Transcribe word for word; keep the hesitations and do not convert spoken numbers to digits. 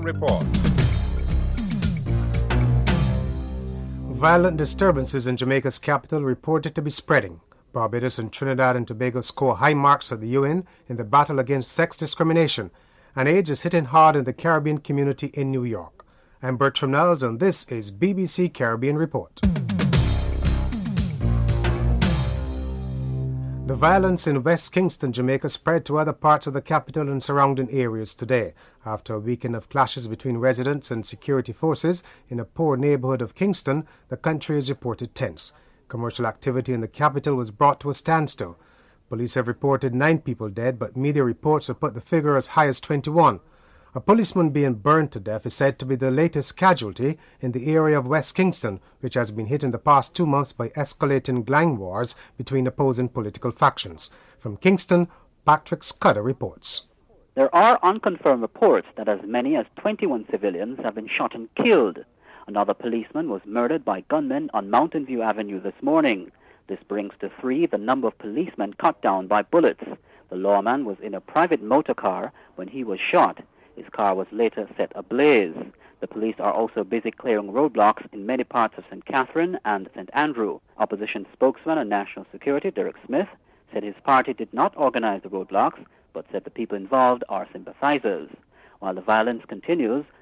report. Violent disturbances in Jamaica's capital reported to be spreading. Barbados and Trinidad and Tobago score high marks at the U N in the battle against sex discrimination, and AIDS is hitting hard in the Caribbean community in New York. I'm Bertram Niles, and this is B B C Caribbean Report. The violence in West Kingston, Jamaica spread to other parts of the capital and surrounding areas today, after a weekend of clashes between residents and security forces in a poor neighborhood of Kingston. The country is reported tense. Commercial activity in the capital was brought to a standstill. Police have reported nine people dead, but media reports have put the figure as high as twenty-one. A policeman being burned to death is said to be the latest casualty in the area of West Kingston, which has been hit in the past two months by escalating gang wars between opposing political factions. From Kingston, Patrick Scudder reports. There are unconfirmed reports that as many as twenty-one civilians have been shot and killed. Another policeman was murdered by gunmen on Mountain View Avenue this morning. This brings to three the number of policemen cut down by bullets. The lawman was in a private motor car when he was shot. His car was later set ablaze. The police are also busy clearing roadblocks in many parts of Saint Catherine and Saint Andrew. Opposition spokesman on national security, Derek Smith, said his party did not organize the roadblocks, but said the people involved are sympathizers. While the violence continues,